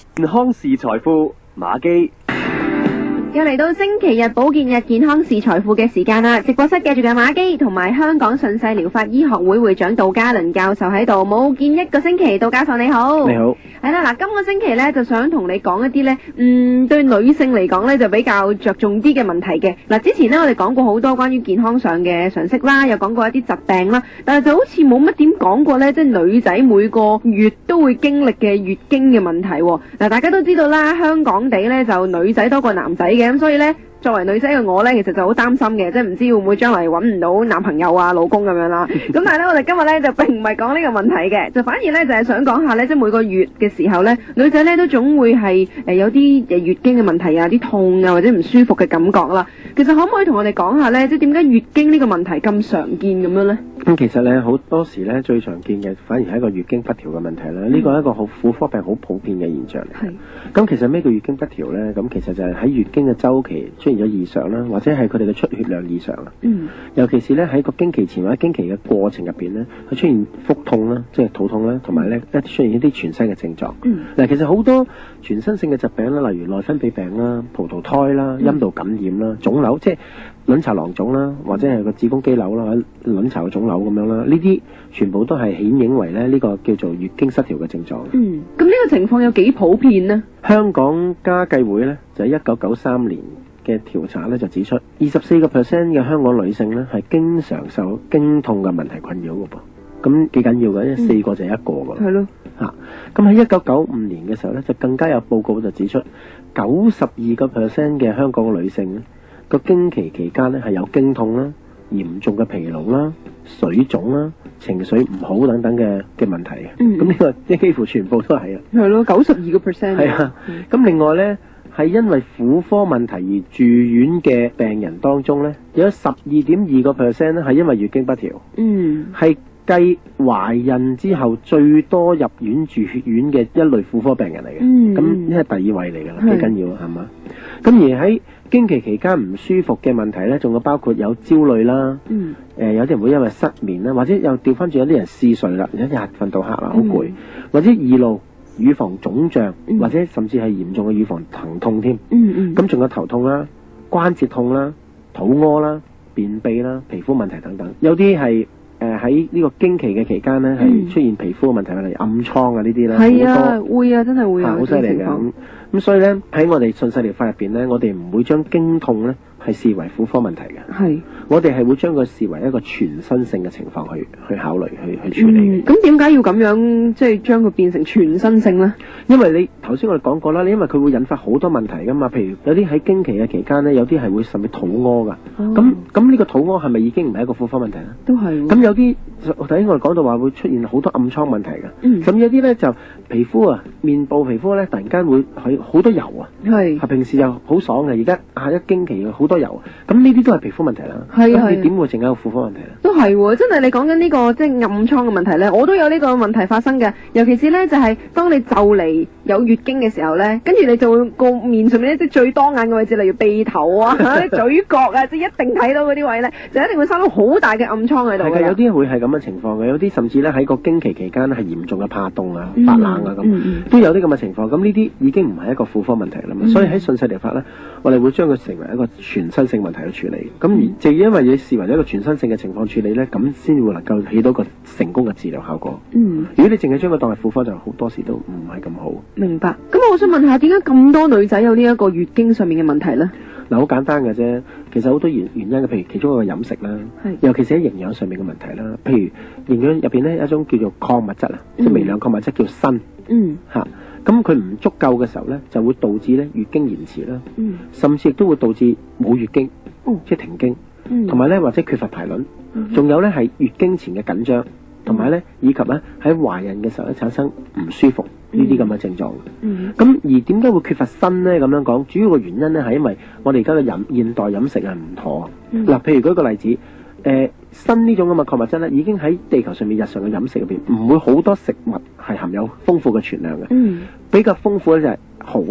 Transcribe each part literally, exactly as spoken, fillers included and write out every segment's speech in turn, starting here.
健康是財富，馬基。 又嚟到星期日保健日健康是財富嘅時間啦！直播室繼續有馬基同埋香港順勢療法醫學會會長杜嘉倫教授喺度，冇見一個星期，杜教授你好。 你好。 係啦，嗱，今個星期咧就想同你講一啲咧，嗯，對女性嚟講咧就比較着重啲嘅問題嘅。嗱，之前咧我哋講過好多關於健康上嘅常識啦，又講過一啲疾病啦，但係就好似冇乜點講過咧，即係女仔每個月都會經歷嘅月經嘅問題。嗱，大家都知道啦，香港地咧就女仔多過男仔嘅，咁所以咧，作為女仔嘅我呢，其實就好擔心嘅，即係唔知會唔會將來揾唔到男朋友啊、老公咁樣啦。咁但係呢，我哋今日呢，就並唔係講呢個問題嘅，就反而呢，就係想講下呢，即係每個月嘅時候呢，女仔呢都總會係誒有啲誒月經嘅問題啊、啲痛啊或者唔舒服嘅感覺啦。其實可唔可以同我哋講下呢？即係點解月經呢個問題咁常見咁樣呢？ 咁其實咧好多時咧最常見嘅反而係一個月經不調嘅問題啦。呢個係一個好婦科病好普遍嘅現象嚟。係。咁其實咩叫月經不調咧？咁其實就係喺月經嘅週期出現咗異常啦，或者係佢哋嘅出血量異常啦。嗯。尤其是咧喺個經期前或者經期嘅過程入邊咧，佢出現腹痛啦，即係肚痛啦，同埋咧一出現一啲全身嘅症狀。嗯。嗱，其實好多全身性嘅疾病啦，例如內分泌病啦、葡萄胎啦、陰道感染啦、腫瘤，即係卵巢囊腫啦，或者係個子宮肌瘤啦，或者卵巢嘅腫瘤咁樣啦，呢啲全部都係顯影為咧呢個叫做月經失調嘅症狀。 嗯，咁呢個情況有幾普遍呢？ 香港家計會咧就喺一九九三年嘅調查咧就指出，二十四個 percent 嘅香港女性咧係經常受經痛嘅問題困擾嘅噃。咁幾緊要嘅，因為四個就係一個㗎。係咯、嗯。嚇，咁喺一九九五年嘅時候咧，就更加有報告就指出，九十二個 percent 嘅香港女性咧，個經期期間咧係有經痛啦、嚴重嘅疲勞啦、水腫啦、情緒唔好等等嘅嘅問題嘅。嗯。咁呢個即係幾乎全部都係啊。係咯，九十二個 percent。係啊。咁、嗯、另外咧，係因為婦科問題而住院嘅病人當中咧，有十二點二個 percent 咧係因為月經不調。嗯。係繼懷孕之後最多入院住血院嘅一類婦科病人嚟嘅。嗯。咁呢係第二位嚟㗎啦，幾緊要係嘛？咁而喺經期期間唔舒服嘅問題咧，仲有包括有焦慮啦，嗯，誒、呃、有啲人會因為失眠啦，或者又調翻轉有啲人嗜睡啦，一日瞓到黑啦，好攰，嗯，或者易怒、乳房腫脹，嗯，或者甚至係嚴重嘅乳房疼痛添，嗯嗯，咁仲有頭痛啦、關節痛啦、肚屙啦、便秘啦、皮膚問題等等，有啲係。誒喺呢個經期嘅期間咧，係、嗯、出現皮膚嘅問題，例如暗瘡啊呢啲咧，係啊，會啊，真係會有好犀利嘅。咁咁所以咧喺我哋順勢療法入邊咧，我哋唔會將經痛咧係視為婦科問題嘅，係我哋係會將佢視為一個全身性嘅情況去去考慮去去處理嘅。咁點解要咁樣即係將佢變成全身性咧？因為你頭先我哋講過啦，你因為佢會引發好多問題噶嘛，譬如有啲喺經期嘅期間咧，有啲係會甚至肚屙噶。咁咁呢個肚屙係咪已經唔係一個婦科問題咧？都係。咁有啲頭先我哋講到話會出現好多暗瘡問題嘅，嗯，甚至有啲咧就皮膚啊，面部皮膚咧突然間會係好多油啊，係，係平時又好爽嘅，而家下一經期好多油，咁呢啲都係皮膚問題啦。係啊，你點會淨係一個婦科問題咧？都係喎，真係你講緊呢個即係暗瘡嘅問題咧，我都有呢個問題發生嘅，尤其是咧就係當你就嚟有月經嘅時候咧，跟住你就會個面上面咧即係最當眼嘅位置，例如鼻頭啊、嘴角啊，即係一定睇到嗰啲位咧，就一定會生到好大嘅暗瘡喺度。係嘅，有啲會係咁嘅情況嘅，有啲甚至咧喺個經期期間係嚴重嘅怕凍啊、發冷啊咁，嗯嗯、都有啲咁嘅情況。咁呢啲已經唔係一個婦科問題啦嘛，嗯、所以喺順勢療法咧，我哋會將佢成為一個全身性問題去處理。咁而就因為你視為一個全身性嘅情況處理咧，咁先會能夠起到個成功嘅治療效果。嗯，如果你淨係將佢當係婦科，就好多時都唔係咁好。明白。咁我想問下，點解咁多女仔有呢一個月經上面嘅問題咧？嗱，好簡單嘅啫。其實好多原原因嘅，譬如其中一個飲食啦，尤其是喺營養上面嘅問題啦。譬如營養入邊咧有一種叫做礦物質啊，嗯、即係微量礦物質叫鋅。嗯。嚇、啊，咁佢唔足夠嘅時候咧，就會導致咧月經延遲啦。嗯。甚至亦都會導致冇月經，嗯、即係停經。嗯。同埋咧，或者缺乏排卵。仲、嗯、有咧係月經前嘅緊張，同埋咧以及咧喺懷孕嘅時候咧產生唔舒服。呢啲咁嘅症狀，咁、嗯、而點解會缺乏鋅咧？咁樣講，主要嘅原因咧係因為我哋而家嘅飲現代飲食係唔妥。嗱、嗯，譬如舉個例子，誒、呃，鋅呢種咁嘅礦物質咧，已經喺地球上面日常嘅飲食入邊，唔會好多食物係含有豐富嘅存量嘅。嗯，比較豐富咧就係蠔咯，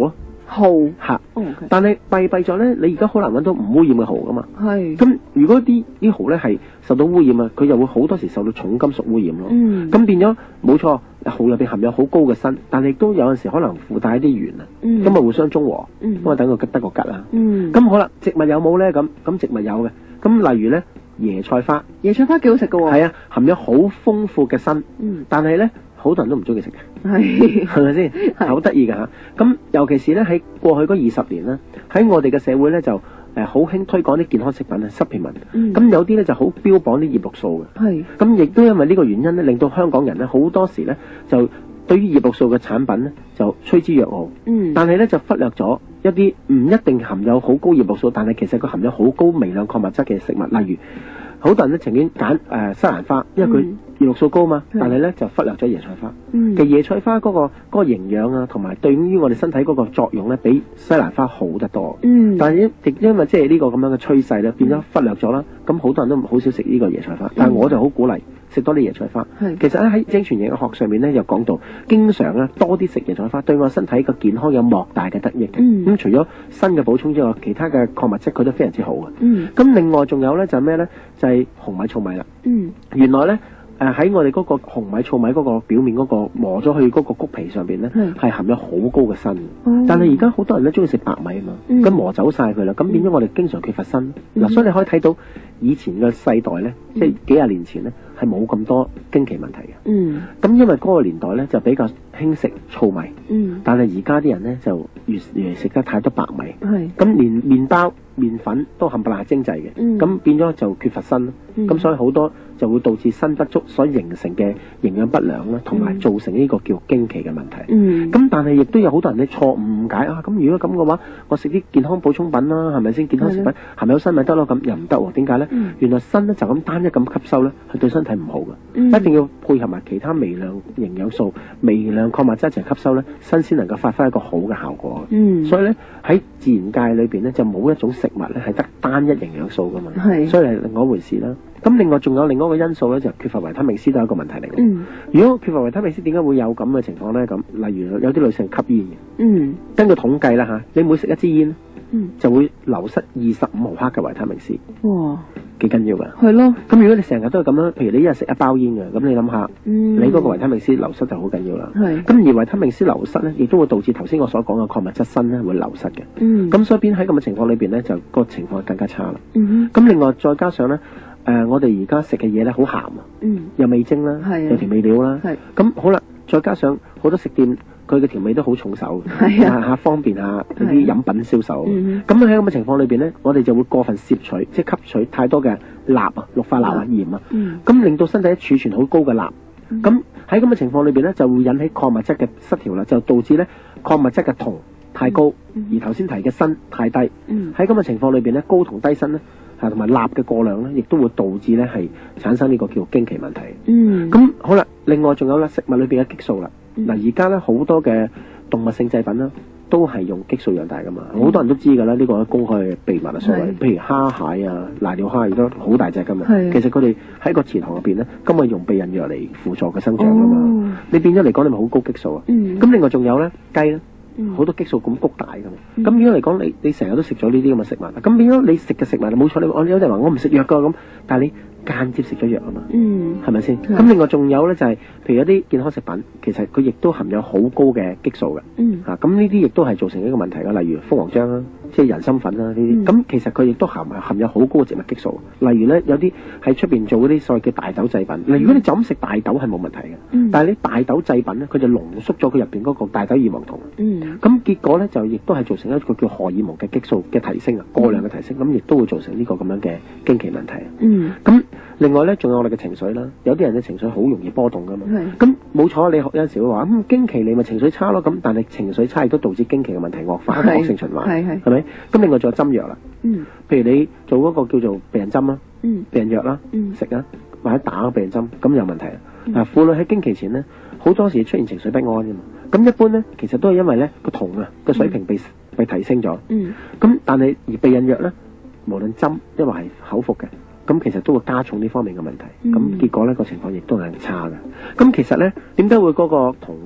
蠔嚇。 哦， 但係弊弊咗咧，你而家好難揾到唔污染嘅蠔噶嘛。 係。 咁如果啲啲蠔咧係受到污染啊，佢就會好多時受到重金屬污染咯。 嗯。 咁變咗冇錯，蠔入邊含有好高嘅砷，但係亦都有陣時可能附帶啲鉛啊。 嗯。 咁啊互相中和。 嗯。 咁啊等佢吉得個吉啦。 嗯。 咁好啦，植物有冇咧？咁咁植物有嘅。咁例如咧，椰菜花。 椰菜花幾好食㗎喎。 係啊，含有好豐富嘅砷。 嗯。 但係咧，好多人都唔中意食嘅。 係。 係咪先？係好得意㗎嚇。咁尤其是咧喺過去嗰二十年咧，喺我哋嘅社會咧就誒好興推廣啲健康食品啊 supplement。 嗯。 咁有啲咧就好標榜啲葉綠素嘅。 係。咁亦都因為呢個原因咧，令到香港人咧好多時咧就對於葉綠素嘅產品咧就趨之若鶩。嗯。但係咧就忽略咗一啲唔一定含有好高葉綠素，但係其實佢含有好高微量礦物質嘅食物，例如好多人咧情願揀誒西蘭花，因為佢葉綠素高嘛， 嗯、 但係咧就忽略咗椰菜花。 嗯、 其實椰菜花嗰、嗰個嗰、嗰個營養啊，同埋對於我哋身體嗰個作用咧，比西蘭花好得多。嗯。但係亦因為即係呢個咁樣嘅趨勢咧，變咗忽略咗啦。咁好多人都好少食呢個椰菜花，但係我就好鼓勵食多啲椰菜花。 係。 其實咧喺精傳營養學上面咧，又講到經常咧多啲食椰菜花，對我身體嘅健康有莫大嘅得益嘅。嗯。咁除咗鋅嘅補充之外，其他嘅礦物質佢都非常之好嘅。嗯。咁另外仲有咧就係咩咧？就係、是、紅米糙米啦。嗯。原來咧。誒喺、呃、我哋嗰個紅米糙米嗰個表面嗰個磨咗去嗰個谷皮上邊咧，係是含有好高嘅鋅。嗯、但係而家好多人咧中意食白米啊嘛，咁、嗯、磨走晒佢啦，咁變咗我哋經常缺乏鋅。嗱、嗯，所以你可以睇到以前嘅世代咧，嗯、即係幾廿年前咧，係冇咁多經期問題嘅。嗯，咁因為嗰個年代咧就比較興食糙米。嗯，但係而家啲人咧就越越食得太多白米。係是，咁連麵包、麵粉都冚唪唥係精製嘅。嗯，咁變咗就缺乏鋅。嗯，咁所以好多就會導致鋅不足所形成嘅營養不良啦，同埋造成呢個叫經期嘅問題。嗯，咁但係亦都有好多人咧錯誤誤解啊！咁如果咁嘅話，我食啲健康補充品啦，係咪先？健康食品含有鋅咪得咯？咁又唔得喎？點解咧？嗯、原來鋅咧就咁單一咁吸收咧，係對身體唔好嘅。嗯、一定要配合埋其他微量營養素、微量礦物質一齊吸收咧，鋅先能夠發揮一個好嘅效果。嗯，所以咧喺自然界裏邊咧就冇一種食物咧係得單一營養素噶嘛。係，所以係另外一回事啦。咁另外仲有另外一個因素咧，就缺乏維他命 C 都係一個問題嚟嘅。嗯，如果缺乏維他命 C，點解會有咁嘅情況咧？咁例如有啲女性吸煙嘅。嗯，根據統計啦嚇，你每食一支煙，嗯，就會流失二十五毫克嘅維他命 C。哇，幾緊要㗎？係咯。咁如果你成日都係咁樣，譬如你一日食一包煙嘅，咁你諗下，嗯，你嗰個維他命 C 流失就好緊要啦。係。咁而維他命 C 流失咧，亦都會導致頭先我所講嘅礦物質鋅咧會流失嘅。嗯。咁所以變喺咁嘅情況裏邊咧，就個情況更加差啦。嗯哼。咁另外再加上咧。誒、呃，我哋而家食嘅嘢咧好鹹啊，嗯，又味精啦，係、啊，又調味料啦，係，咁好啦，再加上好多食店佢嘅調味都好重手，係啊，嚇方便下啲飲品銷售，咁喺咁嘅情況裏邊咧，我哋就會過分攝取，即係吸取太多嘅鈉啊、氯化鈉啊、鹽啊，嗯，咁令到身體儲存好高嘅鈉，咁喺咁嘅情況裏邊咧，就會引起礦物質嘅失調啦，就導致咧礦物質嘅銅太高，嗯、而頭先提嘅鋅太低，喺咁嘅情況裏邊咧，高同低鋅咧。同埋鈉嘅過量咧，亦都會導致咧係產生呢個叫經期問題。嗯，咁好啦，另外仲有啦，食物裏邊嘅激素啦。嗱、嗯，而家咧好多嘅動物性製品啦，都係用激素養大噶嘛。好、嗯、多人都知㗎啦，呢、這個公開嘅秘密啊，所謂。是譬如蝦蟹啊、瀨尿蝦，亦都好大隻㗎嘛。是其實佢哋喺個池塘入邊咧，根本用避孕藥嚟輔助嘅生長㗎嘛。哦、你變咗嚟講，你咪好高激素啊。嗯。咁另外仲有咧雞咧。好多激素咁谷大噶嘛，咁如果嚟講，你你成日都食咗呢啲咁嘅食物，咁變咗你食嘅食物冇錯，你我有啲人話我唔食藥噶咁，但係你間接食咗藥啊嘛，係咪先？咁吧、嗯、另外仲有咧就係、是，譬如有啲健康食品，其實佢亦都含有好高嘅激素嘅，嗯、啊咁呢啲亦都係造成一個問題噶，例如蜂王漿啦，即係人參粉啦呢啲，咁、嗯、其實佢亦都含含有好高嘅植物激素，例如咧有啲喺出邊做嗰啲所謂嘅大豆製品，嗱如果你就咁食大豆係冇問題嘅，嗯、但係你大豆製品咧，佢就濃縮咗佢入邊嗰個大豆異黃酮，咁、嗯、結果咧就亦都係造成一個叫荷爾蒙嘅激素嘅提升啊，過量嘅提升，咁亦、嗯、都會造成呢個咁樣嘅經期問題。嗯，咁另外咧仲有我哋嘅情緒啦，有啲人嘅情緒好容易波動噶嘛，咁冇錯，你有陣時會話咁經期你咪情緒差咯，咁但係情緒差亦都導致經期嘅問題惡化，惡性循環，係係，係咪？咁另外仲有針藥啦，嗯，譬如你做嗰個叫做避孕針啦，嗯，避孕藥啦，嗯，食啊或者打避孕針，咁有問題啊。嗱，婦女喺經期前咧，好多時出現情緒不安噶嘛，咁一般咧其實都係因為咧個酮啊個水平被被提升咗，嗯，咁但係而避孕藥咧，無論針因為係口服嘅。咁其實都會加重呢方面嘅問題，咁、嗯、結果呢個情況亦都係差嘅。咁其實呢，點解會嗰個酮會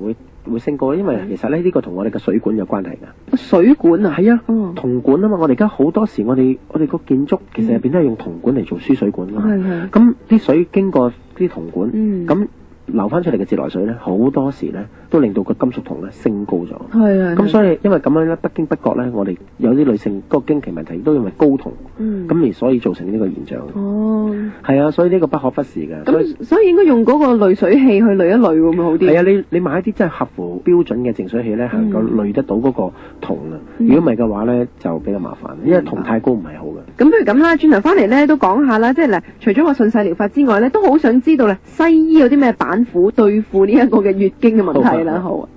會升高，因為其實咧呢、呢個同我哋嘅水管有關係㗎。 水管啊， 係啊， 哦銅管啊嘛，我哋而家好多時我哋我哋個建築其實入邊都係用銅管嚟做輸水管㗎嘛。 係係。 咁啲水經過啲銅管， 嗯咁、流翻出嚟嘅自來水咧，好多時咧都令到個金屬銅咧升高咗。 係係。 咁所以因為咁樣咧，不經不覺咧，我哋有啲女性嗰個經期問題都因為高銅，咁、 嗯、 而所以造成呢個現象。 哦， 係啊，所以呢個不可忽視嘅。所以咁所以應該用嗰個濾水器去濾一濾會唔會好啲？ 係啊，你你買一啲真係合乎標準嘅淨水器咧，係能夠濾得到嗰個銅啊。如果唔係嘅話咧，就比較麻煩，因為銅太高唔係好嘅。 咁不如咁啦，轉頭翻嚟咧都講下啦，即係嗱，除咗話順勢療法之外咧，都好想知道咧，西醫有啲咩板斧對付呢一個嘅月經嘅問題啦。好啊。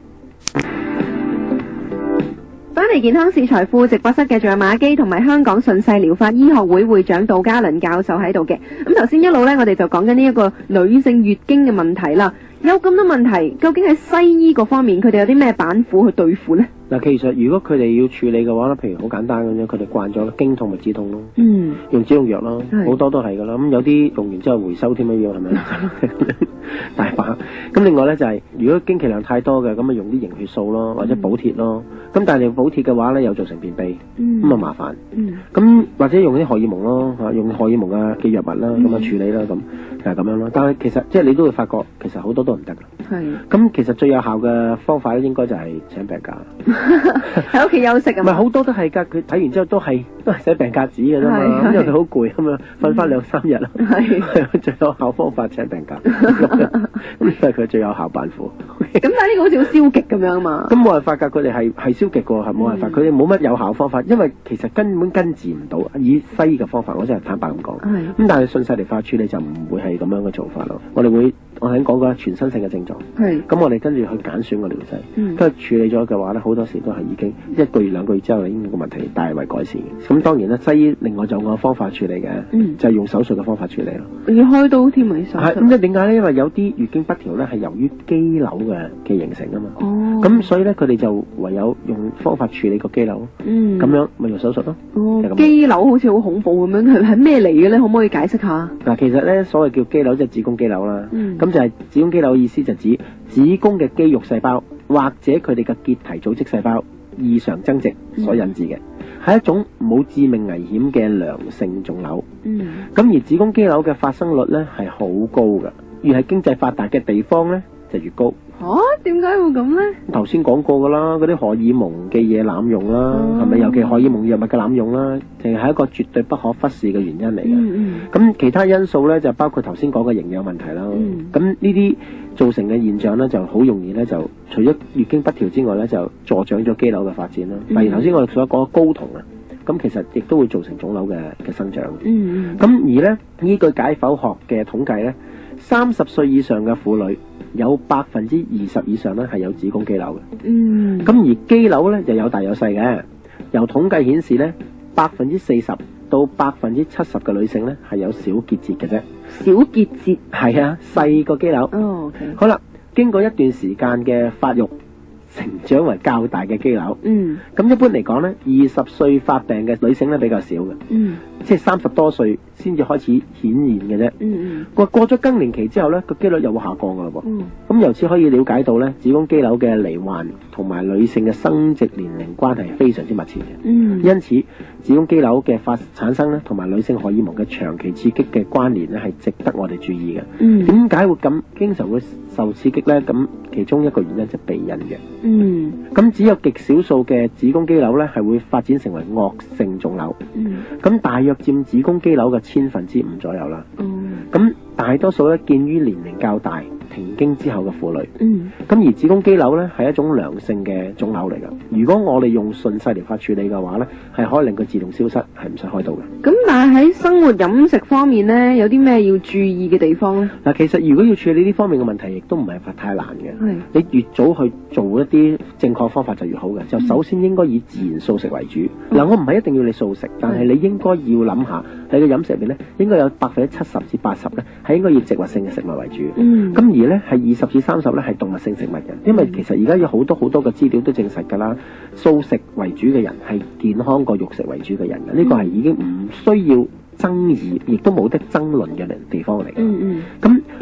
翻嚟健康是財富直播室嘅仲有馬基同埋香港順勢療法醫學會會長杜嘉倫教授喺度嘅。咁頭先一路咧，我哋就講緊呢一個女性月經嘅問題啦。有咁多問題，究竟喺西醫嗰方面，佢哋有啲咩板斧去對付呢？ 嗱，其實如果佢哋要處理嘅話咧，譬如好簡單咁樣，佢哋慣咗經痛咪止痛咯， 嗯， 用止痛藥咯，好多都係噶啦。咁有啲用完之後回收添一樣係咪？大把。咁另外咧就係、是，如果經期量太多嘅，咁咪用啲凝血素咯，或者補鐵咯。咁、嗯、但係你補鐵嘅話咧，又造成便秘，咁啊麻煩。咁、嗯、或者用啲荷爾蒙咯，嚇用荷爾蒙啊嘅藥物啦，咁啊處理啦，咁就係咁樣咯。但係其實即係你都會發覺，其實好多都唔得㗎。係。咁其實最有效嘅方法咧，應該就係請病假。 喺屋企休息啊嘛， 唔係好多都係㗎，佢睇完之後都係都係寫病假紙嘅啫嘛，因為佢好攰咁樣，瞓翻兩三日啦，係最有效方法請病假，咁呢係佢最有效辦法。咁但係呢個好似好消極咁樣嘛。 咁冇辦法㗎，佢哋係係消極㗎，係冇辦法，佢哋冇乜有效方法，因為其實根本根治唔到，以西醫嘅方法，我真係坦白咁講。咁但係順勢療法處理就唔會係咁樣嘅做法咯，我哋會。我頭先講過全身性嘅症狀，咁我哋跟住去揀選個療劑，跟住、嗯、處理咗嘅話咧，好多時都係已經一個月兩個月之後，已經個問題大為改善嘅。咁當然啦，西醫另外仲有個方法處理嘅，嗯、就係用手術嘅方法處理咯。要開刀添咪手術？係咁即係點解咧？因為有啲月經不調咧係由於肌瘤嘅嘅形成啊嘛。哦。咁所以咧，佢哋就唯有用方法處理個肌瘤。嗯。咁樣咪用手術咯。哦。肌瘤好似好恐怖咁樣，係係咩嚟嘅咧？可唔可以解釋下？嗱，其實咧所謂叫肌瘤即係子宮肌瘤啦。嗯。咁就係子宮肌瘤嘅意思，就指子宮嘅肌肉細胞或者佢哋嘅結締組織細胞異常增殖所引致嘅，係、嗯、一種冇致命危險嘅良性腫瘤。嗯，咁而子宮肌瘤嘅發生率咧係好高㗎，越係經濟發達嘅地方咧就越高。嚇、啊？點解會咁咧？頭先講過㗎啦，嗰啲荷爾蒙嘅嘢濫用啦，係咪、嗯？尤其荷爾蒙藥物嘅濫用啦，淨係一個絕對不可忽視嘅原因嚟嘅。嗯咁、嗯、其他因素咧就包括頭先講嘅營養問題啦。咁呢啲造成嘅現象咧就好容易咧就除咗月經不調之外咧就助長咗肌瘤嘅發展啦。例如頭先我哋所講嘅睾酮啊，咁其實亦都會造成腫瘤嘅嘅生長。嗯咁、嗯、而咧依據解剖學嘅統計咧，三十歲以上嘅婦女，有百分之二十以上咧係有子宮肌瘤嘅，嗯，咁而肌瘤咧就有大有細嘅。由統計顯示咧，百分之四十到百分之七十嘅女性咧係有小結節嘅啫。小結節係啊，細個肌瘤。哦，okay. 好啦，經過一段時間嘅發育，成長為較大嘅肌瘤。嗯，咁一般嚟講咧，二十歲發病嘅女性咧比較少嘅。嗯。即係三十多歲先至開始顯現嘅啫。嗯嗯。過過咗更年期之後咧，個機率又會下降噶啦噃。嗯。咁由此可以了解到咧，子宮肌瘤嘅罹患同埋女性嘅生殖年齡關係非常之密切嘅。嗯。因此，子宮肌瘤嘅發產生咧，同埋女性荷爾蒙嘅長期刺激嘅關聯咧，係值得我哋注意嘅。嗯。點解會咁經常會受刺激咧？咁其中一個原因就係避孕嘅。嗯。咁只有極少數嘅子宮肌瘤咧，係會發展成為惡性腫瘤。嗯。咁大約佔子宮肌瘤嘅千分之五左右啦。嗯。咁大多數咧，見於年齡較大停經之後嘅婦女。嗯。咁而子宮肌瘤咧係一種良性嘅腫瘤嚟㗎。如果我哋用順勢療法處理嘅話咧，係可以令佢自動消失，係唔使開刀嘅。咁但係喺生活飲食方面咧，有啲咩要注意嘅地方咧？嗱，其實如果要處理呢方面嘅問題，亦都唔係太難嘅。係。你越早去做一啲正確方法就越好嘅。就首先應該以自然素食為主。嗱、嗯，我唔係一定要你素食，但係你應該要諗下，你嘅飲食入邊咧，應該有百分之七十至八十咧，係應該以植物性嘅食物為主。嗯。咁而咧係二十至三十咧係動物性食物嘅，因為其實而家有好多好多嘅資料都證實㗎啦，素食為主嘅人係健康過肉食為主嘅人嘅，呢、嗯、個係已經唔需要爭議，亦都冇得爭論嘅地方嚟嘅。嗯嗯。咁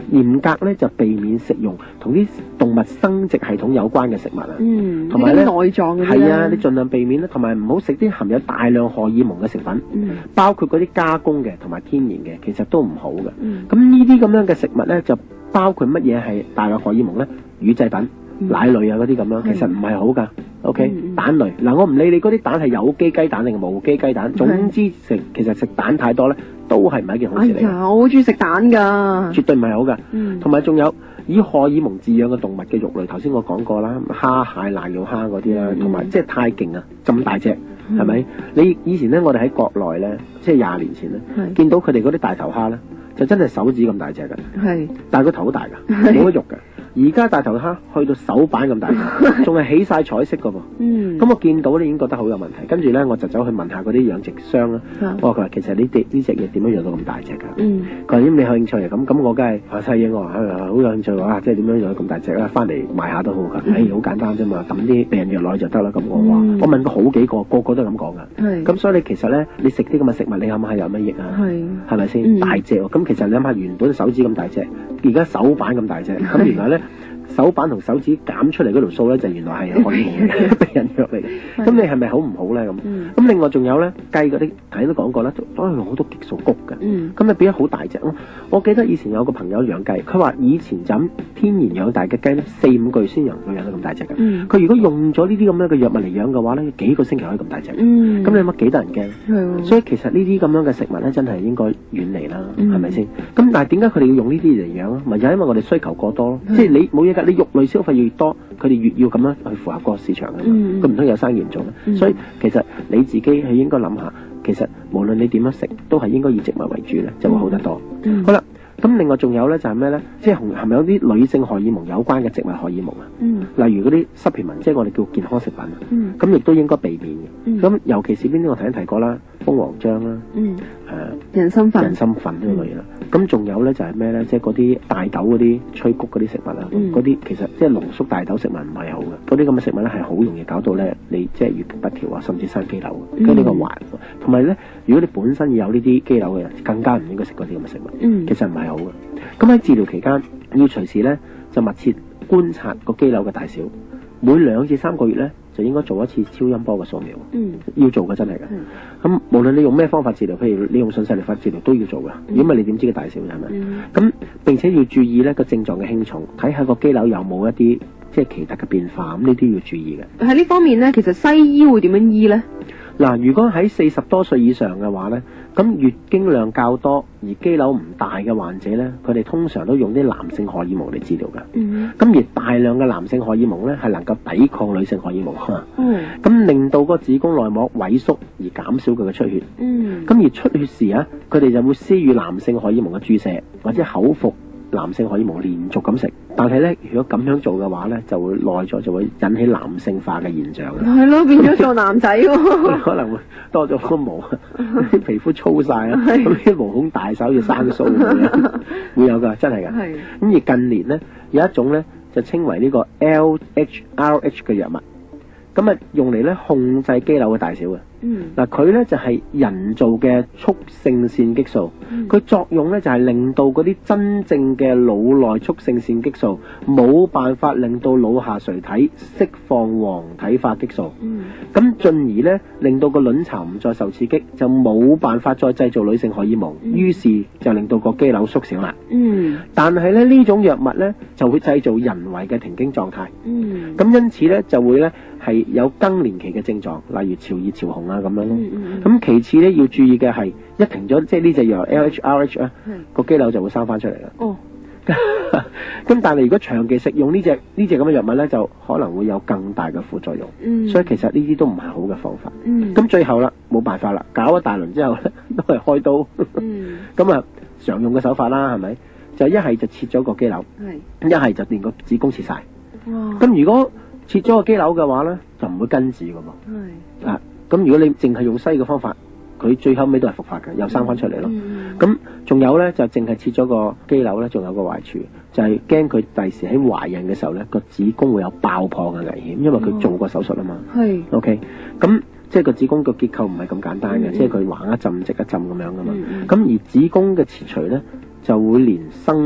嚴格咧就避免食用同啲動物生殖系統有關嘅食物啊。 嗯， 同埋咧內臟嗰啲係啊，你盡量避免啦，同埋唔好食啲含有大量荷爾蒙嘅食品， 嗯包括嗰啲加工嘅同埋天然嘅，其實都唔好嘅。 嗯咁呢啲咁樣嘅食物咧，就包括乜嘢係大量荷爾蒙咧？乳製品、 嗯奶類啊嗰啲咁樣， 係其實唔係好㗎。OK，、 嗯嗯蛋類嗱，我唔理你嗰啲蛋係有機雞蛋定係無機雞蛋，總之食其實食蛋太多咧，都係唔係一件好事嚟嘅， 哎呀，我好中意食蛋㗎。 絕對唔係好㗎。 嗯同埋仲有以荷爾蒙飼養嘅動物嘅肉類，頭先我講過啦，蝦、蟹、瀨尿蝦嗰啲啦， 嗯同埋即係太勁啊，咁大隻嗯係咪？你以前咧，我哋喺國內咧，即係廿年前咧， 係見到佢哋嗰啲大頭蝦咧，就真係手指咁大隻㗎， 係但係個頭好大㗎， 係冇乜肉㗎。而家大頭蝦去到手板咁大隻，仲係起晒彩色㗎噃。 嗯咁我見到咧已經覺得好有問題，跟住咧我就走去問下嗰啲養殖商啦。 啊我話佢話其實呢啲呢隻嘢點樣養到咁大隻㗎？ 嗯佢話：咁你有興趣啊？咁咁我梗係話細嘢，我話係啊好有興趣喎，即係點樣養到咁大隻啦？翻嚟賣下都好㗎。誒好簡單啫嘛，抌啲避孕藥落去就得啦。咁我話嗯我問過好幾個，個個都咁講㗎。 係咁所以你其實咧，你食啲咁嘅食物，你諗下有乜益啊？ 係係咪先嗯大隻喎？咁其實你諗下，原本手指咁大隻，而家手板咁大隻，咁原來咧手板同手指減出嚟嗰條數咧，就原來係荷爾蒙嘅避孕藥嚟嘅。咁你係咪好唔好咧？咁嗯咁另外仲有咧雞嗰啲，頭先都講過啦，都都係用好多激素谷嘅。 嗯咁咪變咗好大隻咯！我記得以前有個朋友養雞，佢話以前就咁天然養大嘅雞咧，四五個月先養到養到咁大隻嘅。 嗯佢如果用咗呢啲咁樣嘅藥物嚟養嘅話咧，幾個星期可以咁大隻。咁、 嗯你諗下幾得人驚？ 係喎所以其實呢啲咁樣嘅食物咧，真係應該遠離啦， 嗯係咪先？咁但係點解佢哋要用呢啲嚟養啊？咪就係因為我哋需求過多咯， 嗯即係你冇嘢㗎，你肉類消費越多，佢哋越要咁樣去符合個市場㗎嘛。 嗯咁唔通有生意唔做咩？ 嗯所以其實你自己係應該諗下，其實無論你點樣食，都係應該以植物為主咧，就會好得多。 嗯好啦，咁另外仲有咧就係咩咧？即係係咪有啲女性荷爾蒙有關嘅植物荷爾蒙啊？ 嗯例如嗰啲 supplement，即係我哋叫健康食品啊。 嗯咁亦都應該避免嘅。 嗯咁、尤其是邊啲我頭先提過啦，蜂王漿啦， 嗯誒、 人參粉人參粉呢類啦。咁仲、有咧就係咩咧？即係嗰啲大豆嗰啲催谷嗰啲食物啊， 嗯嗰啲、其實即係濃縮大豆食物唔係好嘅。嗰啲咁嘅食物咧係好容易搞到咧你即係月經不調啊，甚至生肌瘤。 嗯跟住呢個環，同埋咧，如果你本身有呢啲肌瘤嘅人，更加唔應該食嗰啲咁嘅食物。 嗯其實唔係好嘅。咁喺治療期間，要隨時咧就密切觀察個肌瘤嘅大小，每兩至三個月咧就應該做一次超音波嘅掃描， 嗯要做嘅真係嘅。咁、無論你用咩方法治療，譬如你用信息療法治療都要做嘅，如果唔係你點知個大小係咪？ 嗯咁、並且要注意咧個症狀嘅輕重，睇下個肌瘤有冇一啲即係奇特嘅變化，咁呢啲要注意嘅。 喺呢方面咧，其實西醫會點樣醫咧？ 嗱，如果喺四十多歲以上嘅話咧，咁月經量較多而肌瘤唔大嘅患者咧，佢哋通常都用啲男性荷爾蒙嚟治療嘅。 嗯咁而大量嘅男性荷爾蒙咧，係能夠抵抗女性荷爾蒙，咁、 哦令到個子宮內膜萎縮而減少佢嘅出血。 嗯咁而出血時啊，佢哋就會施予男性荷爾蒙嘅注射，或者口服男性荷爾蒙連續咁食。但係咧，如果咁樣做嘅話咧，就會耐咗就會引起男性化嘅現象嘅。 係咯，變咗做男仔喎。 可能會多咗個毛，啲皮膚粗晒啊， 係咁啲毛孔大手好似生鬚咁樣，會有㗎，真係㗎。 係咁而近年咧有一種咧就稱為呢個 L H R H 嘅藥物，咁啊用嚟咧控制肌瘤嘅大小嘅。 嗯嗱佢咧就係、人造嘅促性腺激素，佢、作用咧就係、令到嗰啲真正嘅腦內促性腺激素冇辦法令到腦下垂體釋放黃體化激素。 嗯咁進而咧，令到個卵巢唔再受刺激，就冇辦法再製造女性荷爾蒙， 嗯於是就令到個肌瘤縮小啦。 嗯但係咧呢種藥物咧就會製造人為嘅停經狀態， 嗯咁因此咧就會咧係有更年期嘅症狀，例如潮熱潮紅啊咁樣咯。 嗯嗯咁其次咧要注意嘅係一停咗即係呢隻藥 L H R H 啊， 係個肌瘤就會生翻出嚟啦。 哦咁但係如果長期食用呢隻呢隻咁嘅藥物咧，就可能會有更大嘅副作用。 嗯所以其實呢啲都唔係好嘅方法。 嗯咁最後啦，冇辦法啦，搞一大輪之後咧，都係開刀。 嗯咁啊，常用嘅手法啦，係咪？就一係就切咗個肌瘤， 係一係就連個子宮切晒。 哇咁如果切咗個肌瘤嘅話咧，就唔會根治噶噃。 係啊，咁如果你淨係用西嘅方法，佢最後尾都係復發嘅，又生翻出嚟咯。 嗯咁仲有咧，就淨係切咗個肌瘤咧，仲有個壞處，就係驚佢第時喺懷孕嘅時候咧，個子宮會有爆破嘅危險，因為佢做過手術啊嘛。 係 OK，咁即係個子宮個結構唔係咁簡單嘅， 嗯即係佢橫一浸直一浸咁樣噶嘛。 嗯嗯咁、而子宮嘅切除咧，就會連生殖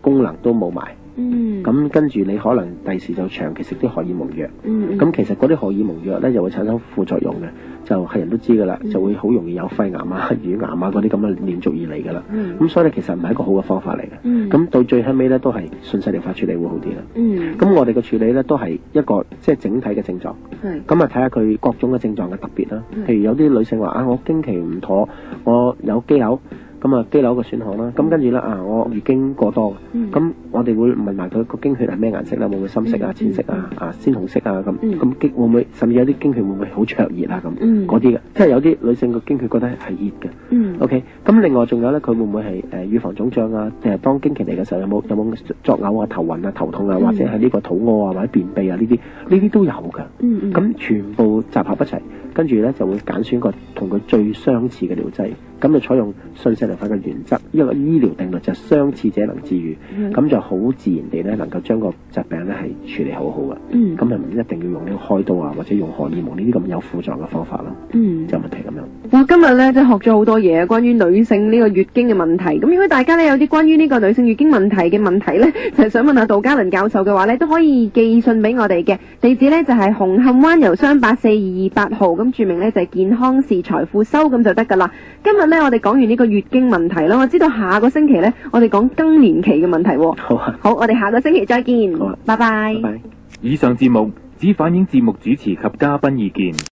功能都冇埋。 嗯， 咁跟住你可能第時就長期食啲荷爾蒙藥。 嗯， 咁其實嗰啲荷爾蒙藥咧就會產生副作用嘅，就係人都知㗎啦， 嗯就會好容易有肺癌啊、乳癌啊嗰啲咁嘅連續而嚟㗎啦。 嗯， 咁所以咧其實唔係一個好嘅方法嚟嘅。 嗯， 咁到最後尾咧都係順勢療法處理會好啲啦。 嗯， 咁我哋嘅處理咧都係一個即係整體嘅症狀。 係， 咁啊睇下佢各種嘅症狀嘅特別啦。 嗯譬如有啲女性話啊，我經期唔妥，我有肌瘤。咁啊，肌瘤個損耗啦，咁跟住咧啊，我月經過多，咁、嗯、我哋會問埋佢個經血係咩顏色啦，會唔會深色啊、淺色啊、啊鮮紅色啊咁，咁經、嗯、會唔會甚至有啲經血會唔會好灼熱啊咁，嗰啲嘅，即係有啲女性個經血覺得係熱嘅、嗯、，OK，咁另外仲有咧，佢會唔會係誒預防腫脹啊？誒當經期嚟嘅時候有冇有冇作嘔啊、頭暈啊、頭痛啊，嗯、或者係呢個肚屙啊或者便秘啊呢啲，呢啲都有㗎，咁、嗯嗯、全部集合一齊，跟住咧就會揀選個同佢最相似嘅療劑。咁就採用順勢療法嘅原則，一個醫療定律就係相似者能治癒，咁、嗯、就好自然地咧能夠將個疾病咧係處理好好嘅。咁就唔一定要用呢個開刀啊，或者用荷爾蒙呢啲咁有副作用嘅方法咯。嗯，就問題咁樣。 哇，今日咧都學咗好多嘢，關於女性呢個月經嘅問題。咁如果大家咧有啲關於呢個女性月經問題嘅問題咧，就係、是、想問下杜嘉倫教授嘅話咧，都可以寄信俾我哋嘅地址咧就係、是、紅磡灣郵箱八四二二八號，咁注明咧就係、是、健康是財富收咁就得噶啦。今日咧我哋講完呢個月經問題啦，我知道下個星期咧我哋講更年期嘅問題。 好啊， 好，我哋下個星期再見。好啊，拜拜。 拜拜。 以上節目只反映節目主持及嘉賓意見。